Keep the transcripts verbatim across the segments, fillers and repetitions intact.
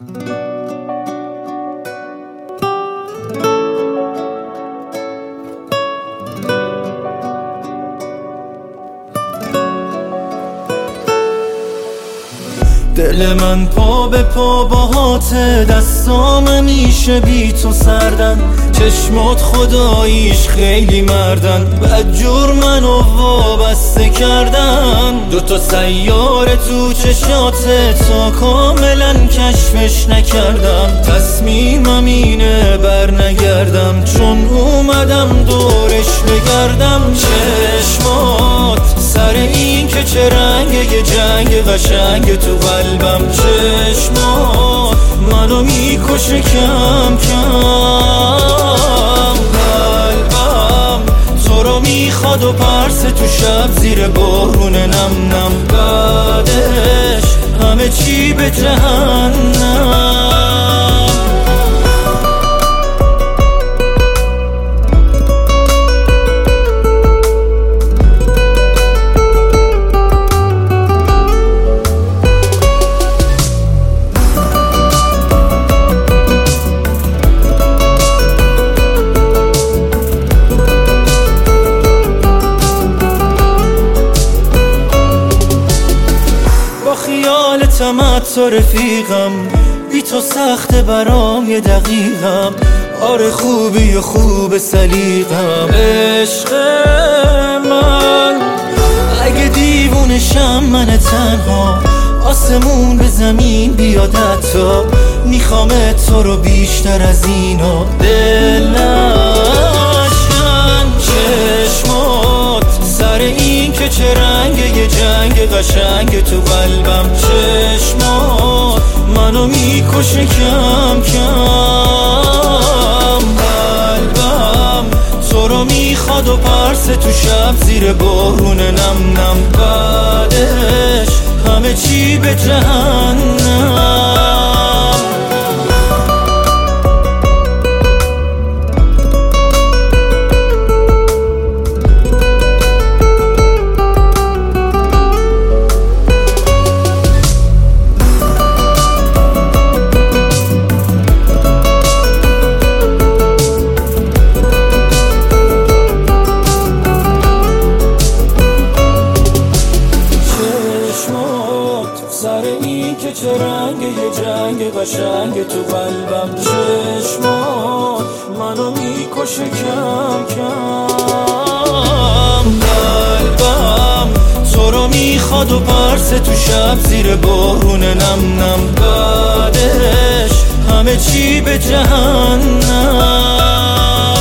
دل من پا به پا باهات، دستام همیشه بی تو سردن، چشمات خداییش خیلی مردن، بدجور منو وابسته کردن. دوتا سیاره تو چشاته تا کاملا کشفش نکردم، تصمیمم اینه بر نگردم، چون اومدم دورش بگردم. چشمات سر این که چه رنگ یه جنگ قشنگ تو قلبم، چشمات منو میکشه کم کم. قلبم تو رو میخواد و پرسه تو شب زیر بارون نم نم، بعدش همه چی به جهنم. تو رفیقم، بی تو سخته برام یه دقیقم، آره خوبی و خوب سلیقم. عشق من اگه دیوونشم من تنها، آسمون به زمین بیاد حتی، میخوام تو رو بیشتر از اینا. دل نشکن چشمات سر این که چه رنگ یه جنگ قشنگ تو قلبم، چشمات منو میکشه کم کم. قلبم تو رو میخواد و پرسه تو شب زیر بارون نم نم، بعدش همه چی به جهنم. سر این که چه رنگ یه جنگ قشنگ تو قلبم، چشمات منو میکشه کم کم. قلبم تو رو میخواد و پرسه تو شب زیر بارون نم نم، بعدش همه چی به جهنم.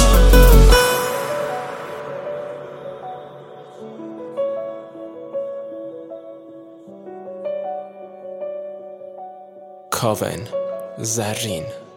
کاون زرین.